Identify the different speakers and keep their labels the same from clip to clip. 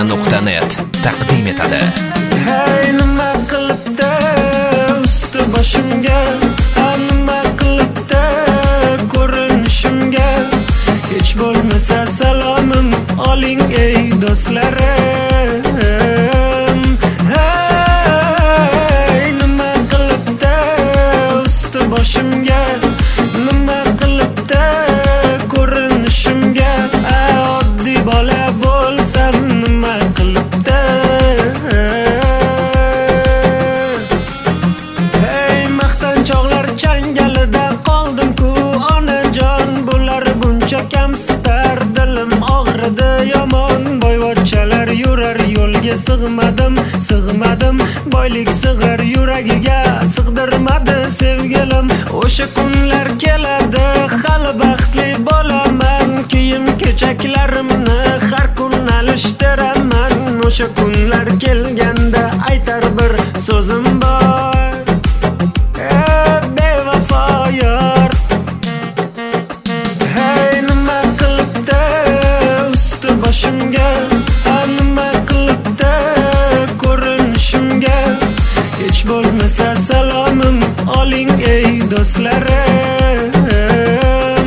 Speaker 1: Farona.net taqdim etadi.
Speaker 2: Hey, nima qilibdi usti boshimga, nima qilibdi ko'rinishimga, hech bo'lmasa salomim oling ey do'stlarim. Hey, nima qilibdi usti boshimga, nima qilibdi ko'rinishimga, oddiy bola bo'lsam nima qilibdi. Hey, maqtanchoqlar changalida qoldim-ku onajon, bular buncha kamsitar, dilim og'ridi yomon. Boyvachchalar yurar yo'lga sig'madim, boylik sig'ar yuragiga sig'dirmadi sevgilim. O'sha kunlar keladi, hali baxtli bo'laman, kiyim kechaklarimni har kun alishtiraman. O'sha kunlar kelganda aytar bir so'zim bor, bevafo yor. Hey, nima qilibdi usti boshimga, nima qilibdi ko'rinishimga, hech bo'lmasa salomim oling ey do'stlarim.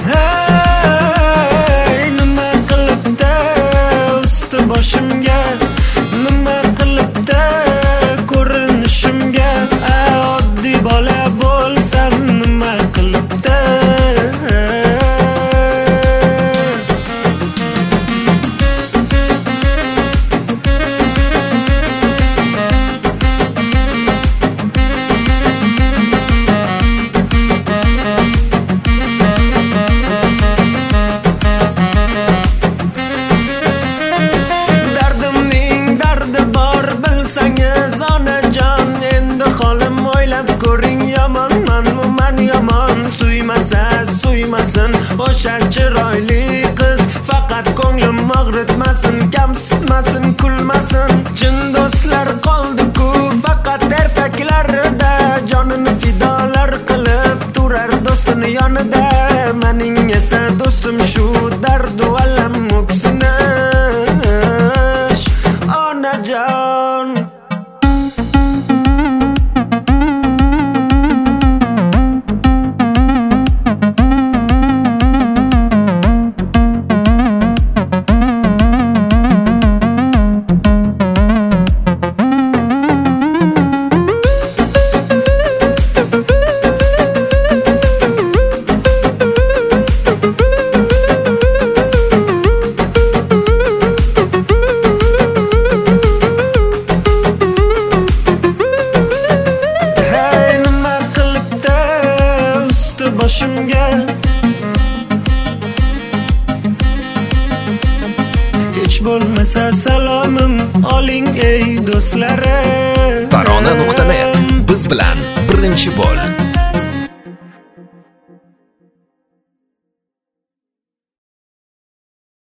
Speaker 2: Hey, nima qilibdi usti boshimga, nima qilibdi ko'rinishimga, oddiy bola bo'lsam nima qilibdi. Dardimning dardi bor bilsangiz onajon, endi holim o'ylab ko'ring, yomonmanmi men yomon. Suymasin o'sha chiroyli qiz, faqat ko'nglim og'ritmasin, kamsitmasin, kulmasin. Chin do'stlar qoldi-ku faqat ertaklarida, jonini fidolar qilib turar do'stini yonida. Mening esa do'stim shu dardu alam o'ksinish onajon. Boshimga hech bo'lmasa salomim oling ey do'stlarim.
Speaker 1: Farona.net biz bilan birinchi bo'l.